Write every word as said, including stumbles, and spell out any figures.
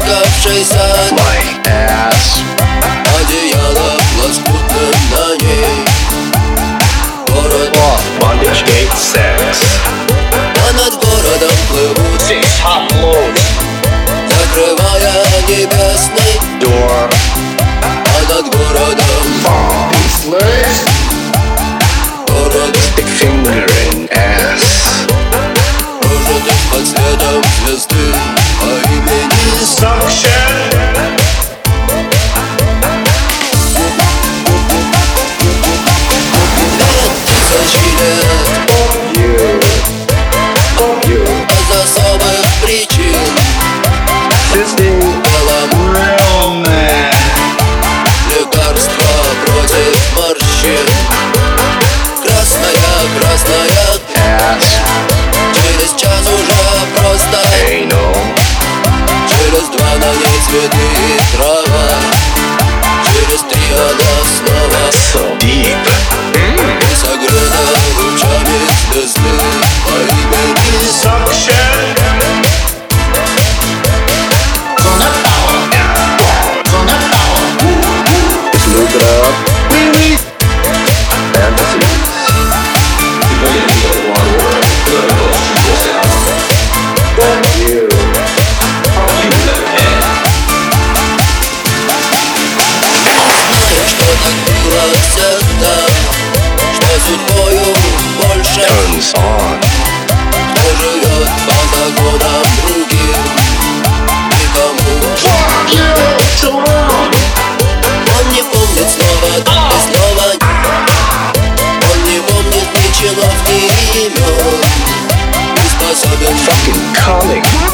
замешкавшийся My ass. одеяло лоскутным на ней. Город, Bondage gate sex. а над городом плывут, Six hot loads. закрывая небесный, Door. а над городом Slurs. город Stick finger in ass. кружит под светом звезды по имени Suction. тысячи лет You. You. без особых причин. Fisting. Белом Real man. лекарство против морщин. Красная, красная, Ass. через час уже просто. Anal. Через два на ней цветы и трава. Через три она снова So deep. и согрета лучами звезды по имени Suction. Just lube it up. Really? Fantasies. You. что так было всегда, что судьбою больше. Turns on. Кто живет по законам другим, никому. Он не помнит снова и снова. Он не помнит ни чинов, ни имен. Не способен Fucking coming.